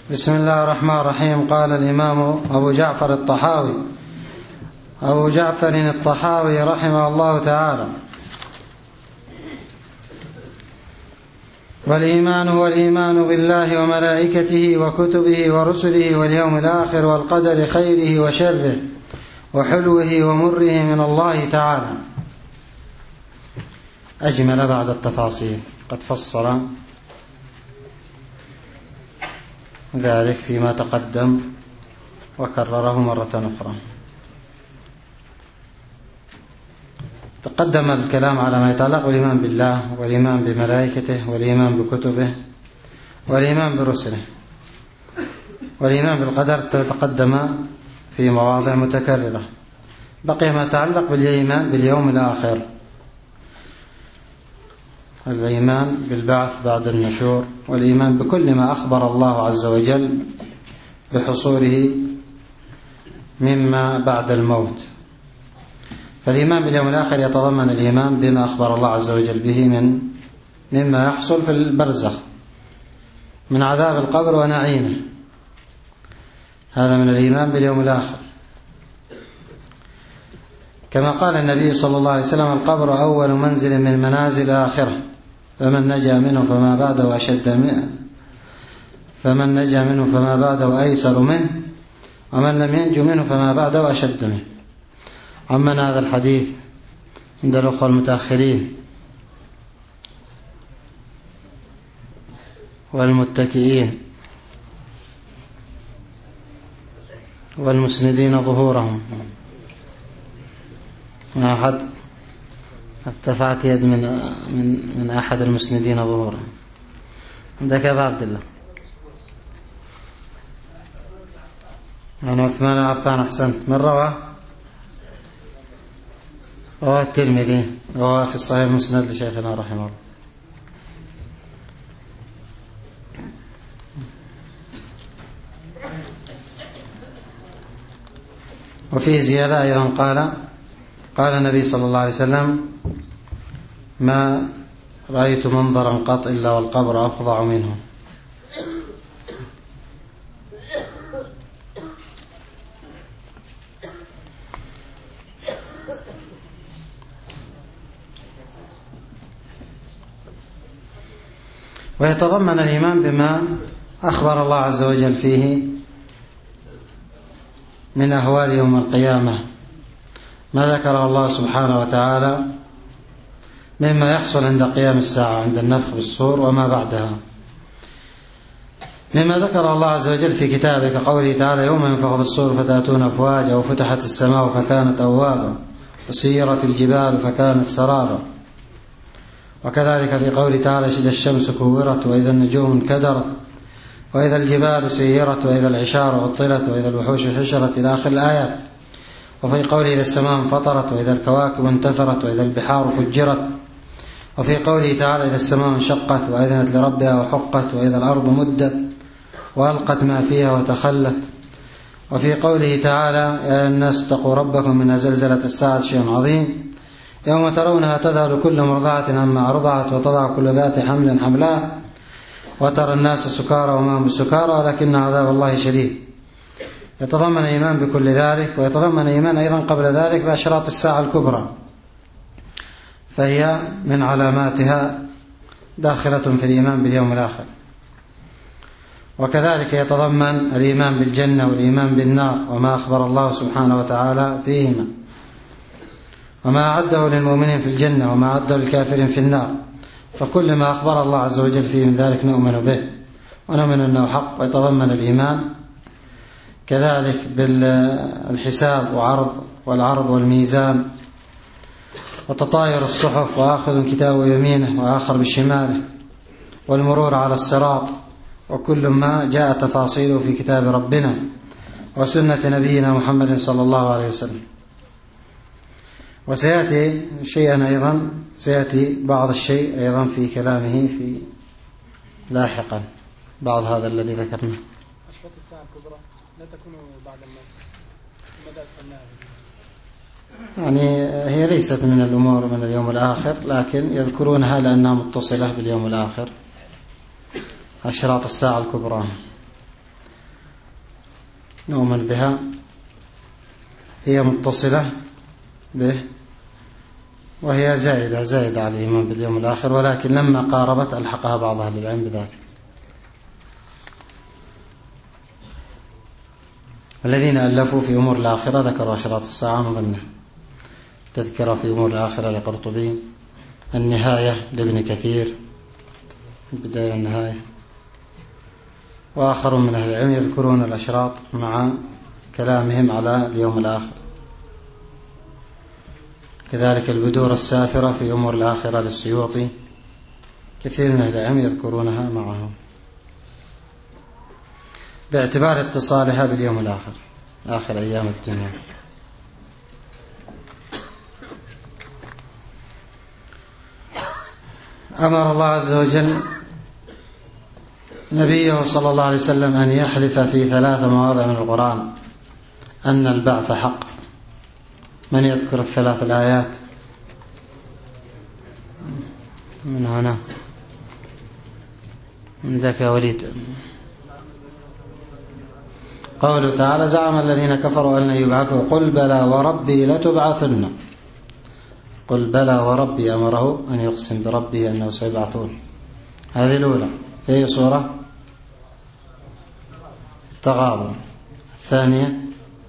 بسم الله الرحمن الرحيم. قال الإمام أبو جعفر الطحاوي رحمه الله تعالى: والإيمان هو الإيمان بالله وملائكته وكتبه ورسله واليوم الآخر والقدر خيره وشره وحلوه ومره من الله تعالى. أجمل بعد التفاصيل، قد فصل ذلك فيما تقدم وكرره مرة أخرى. تقدم الكلام على ما يتعلق بالإيمان بالله والإيمان بملائكته والإيمان بكتبه والإيمان برسله، والإيمان بالقدر تقدم في مواضع متكررة. بقي ما يتعلق بالإيمان باليوم الآخر، الإيمان بالبعث بعد النشور، والإيمان بكل ما أخبر الله عز وجل بحصوله مما بعد الموت. فالإيمان باليوم الآخر يتضمن الإيمان بما أخبر الله عز وجل به مما يحصل في البرزخ من عذاب القبر ونعيمه، هذا من الإيمان باليوم الآخر. كما قال النبي صلى الله عليه وسلم: القبر أول منزل من منازل الآخرة، فمن نجا منه فما بعده أيسر منه، ومن لم ينج منه فما بعده أشد منه. عمن هذا الحديث عند الأخوة المتأخرين والمتكئين والمسندين ظهورهم. أحد ارتفعت يد من أحد المسندين ظهورهم. عندك يا أبا عبد الله؟ أنا عثمان عفان. أحسنت. من رواه؟ رواه الترمذي، رواه في الصحيح المسند لشيخنا رحمه الله. وفيه زيادة أيضا، قال النبي صلى الله عليه وسلم: ما رأيت منظرا قط إلا والقبر أفظع منه. ويتضمن الإيمان بما أخبر الله عز وجل فيه من أهوال يوم القيامة، ما ذكره الله سبحانه وتعالى مما يحصل عند قيام الساعة، عند النفخ بالصور وما بعدها، مما ذكر الله عز وجل في كتابه كقوله تعالى: يوم ينفخ بالصور فتأتون أفواجا، وفتحت السماء فكانت أبوابا، وسيرت الجبال فكانت سرابا. وكذلك في قوله تعالى: إذا الشمس كورت، وإذا النجوم انكدرت، وإذا الجبال سيرت، وإذا العشار عطلت، وإذا الوحوش حشرت، إلى آخر الآيات. وفي قوله: إذا السماء انفطرت، وإذا الكواكب انتثرت، وإذا البحار فجرت. وفي قوله تعالى: إذا السماء انشقت وأذنت لربها وحقت، وإذا الأرض مدت وألقت ما فيها وتخلت. وفي قوله تعالى: يا أيها الناس اتقوا ربكم من زلزلة الساعة شيء عظيم، يوم ترونها تذهل كل مرضعة عما أرضعت، وتضع كل ذات حمل حملها، وترى الناس سكارى وما هم بسكارى ولكن عذاب الله شديد. يتضمن الإيمان بكل ذلك، ويتضمن الإيمان أيضا قبل ذلك بأشراط الساعة الكبرى، فهي من علاماتها داخلة في الإيمان باليوم الآخر. وكذلك يتضمن الإيمان بالجنة والإيمان بالنار وما أخبر الله سبحانه وتعالى فيهما، وما أعده للمؤمنين في الجنة وما أعده للكافرين في النار. فكل ما أخبر الله عز وجل فيه من ذلك نؤمن به ونؤمن أنه حق. ويتضمن الإيمان كذلك بالحساب والعرض والميزان، وتطاير الصحف، وآخذ كتابه يمينه وآخر بشماله، والمرور على الصراط، وكل ما جاء تفاصيله في كتاب ربنا وسنة نبينا محمد صلى الله عليه وسلم. وسيأتي شيئا أيضا، سيأتي بعض الشيء أيضا في كلامه في لاحقا، بعض هذا الذي ذكرناه. أشراط الساعة الكبرى لا تكون بعد الموت، ماذا أفعلناها؟ يعني هي ليست من الأمور من اليوم الآخر، لكن يذكرونها لأنها متصلة باليوم الآخر. أشراط الساعة الكبرى نؤمن بها، هي متصلة به وهي زائدة على الإيمان باليوم الآخر، ولكن لما قاربت ألحقها بعض أهل العلم بذلك. الذين ألفوا في أمور الآخرة ذكروا أشراط الساعة من ضمنها، تذكرة في أمور الآخرة لقرطبي، النهاية لابن كثير، البداية والنهاية، وآخر من أهل العلم يذكرون الأشراط مع كلامهم على اليوم الآخر. كذلك البدور السافرة في أمور الآخرة للسيوطي، كثير من أهل العلم يذكرونها معهم باعتبار اتصالها باليوم الآخر، آخر أيام الدنيا. أمر الله عز وجل نبيه صلى الله عليه وسلم أن يحلف في 3 مواضع من القرآن أن البعث حق. من يذكر 3 الآيات من هنا؟ عندك يا وليد. قوله تعالى: زعم الذين كفروا أن يبعثوا قل بلى وربي لتبعثن. قل بلى وربي، أمره أن يقسم بربه أنه سيبعثون. هذه الأولى في أي سورة؟ التغابن. الثانية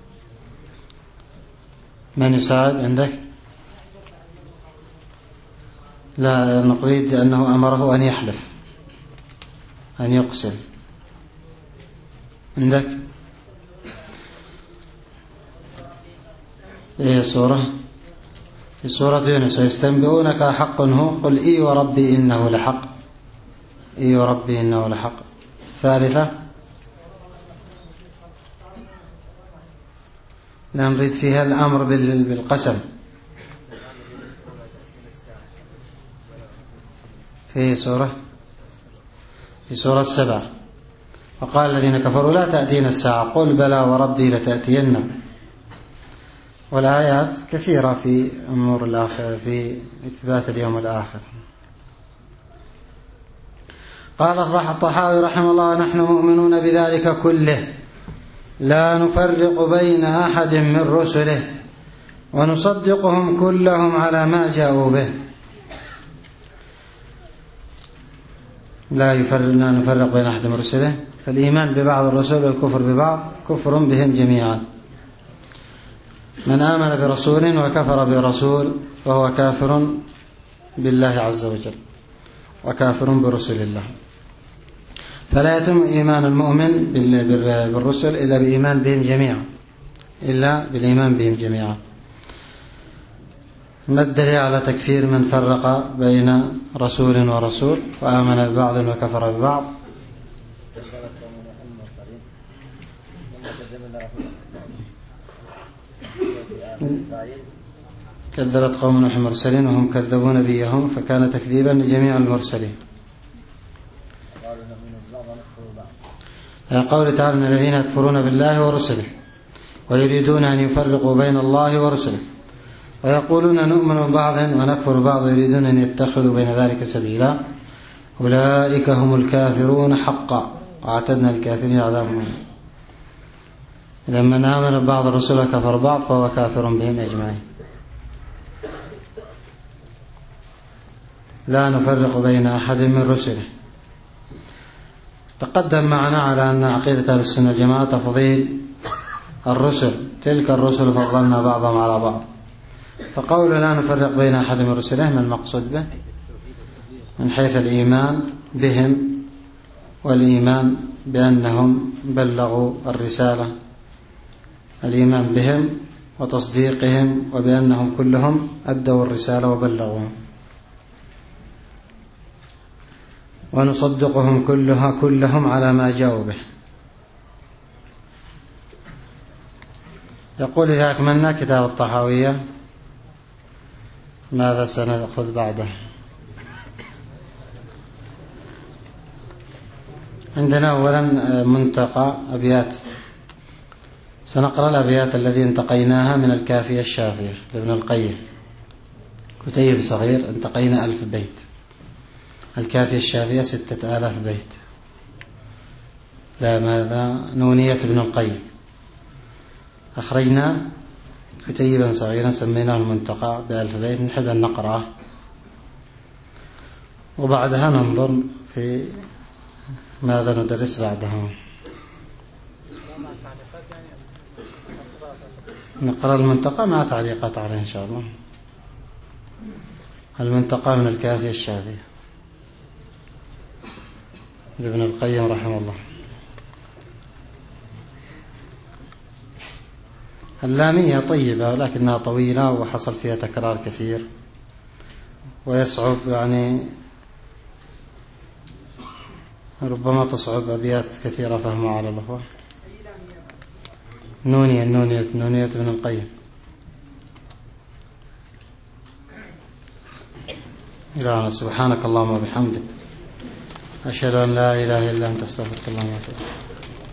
من يساعد عندك؟ لا، نقيد أنه أمره أن يحلف، أن يقسم. عندك إيه سورة؟ في سورة يونس: يستنبئونك حق هو قل إي وربي إنه لحق. إي وربي إنه لحق. الثالثة لا نريد فيها الأمر بالقسم. في سورة 7: وقال الذين كفروا لا تأتينا الساعة قل بلى وربي لتأتين. والآيات كثيرة في أمور الآخرة في إثبات اليوم الآخر. قال الطحاوي رحمه الله: نحن مؤمنون بذلك كله، لا نفرق بين أحد من رسله، ونصدقهم كلهم على ما جاءوا به. لا نفرق بين أحد من رسله، فالإيمان ببعض الرسل والكفر ببعض كفر بهم جميعا. من آمن برسول وكفر برسول فهو كافر بالله عز وجل وكافر برسل الله. فلا يتم إيمان المؤمن بالرسل إلا بالإيمان بهم جميعا. ما الدليل على تكفير من فرق بين رسول ورسول وآمن ببعض وكفر ببعض؟ كذبت قوم نوح المرسلين وهم كذبوا نبيهم فكان تكذيبا لجميع المرسلين. قول تعالى: إن الذين يكفرون بالله ورسله ويريدون أن يفرقوا بين الله ورسله ويقولون نؤمن ببعض ونكفر ببعض ويريدون أن يتخذوا بين ذلك سبيلا أولئك هم الكافرون حقا وأعتدنا للكافرين عذابا مهينا. إذا من آمن ببعض الرسل وكفر بعض فهو كافر بهم أجمعين. لا نفرق بين أحد من رسله. تقدم معنا على أن عقيدة أهل السنة والجماعة تفضيل الرسل، تلك الرسل فضلنا بعضهم على بعض. فقول لا نفرق بين أحد من رسله ما المقصود به؟ من حيث الإيمان بهم والإيمان بأنهم بلغوا الرسالة، الإيمان بهم وتصديقهم وبأنهم كلهم أدوا الرسالة وبلغوهم، ونصدقهم كلهم على ما جاءوا به. يقول: إذا أكملنا كتاب الطحاوية ماذا سنأخذ بعده؟ عندنا أولا منتقى أبيات، سنقرأ الأبيات الذي انتقيناها من الكافية الشافية لابن القيم، كتيب صغير انتقينا 1000 بيت. الكافية الشافية 6000 بيت. لا، ماذا؟ نونية ابن القيم أخرجنا كتيبا صغيرا سميناه المنتقى ب1000 بيت، نحب أن نقرأه وبعدها ننظر في ماذا ندرس بعدها. نقرأ المنتقى مع تعليقات عليه إن شاء الله. المنتقى من الكافية الشافية لابن القيم رحمه الله. اللامية طيبة ولكنها طويلة وحصل فيها تكرار كثير ويصعب، يعني ربما تصعب أبيات كثيرة فهمها على الأخوة. نونية ابن القيم. إلهنا سبحانك اللهم وبحمدك، أشهد أن لا إله إلا أنت، استغفرك اللهم وأتوب إليك.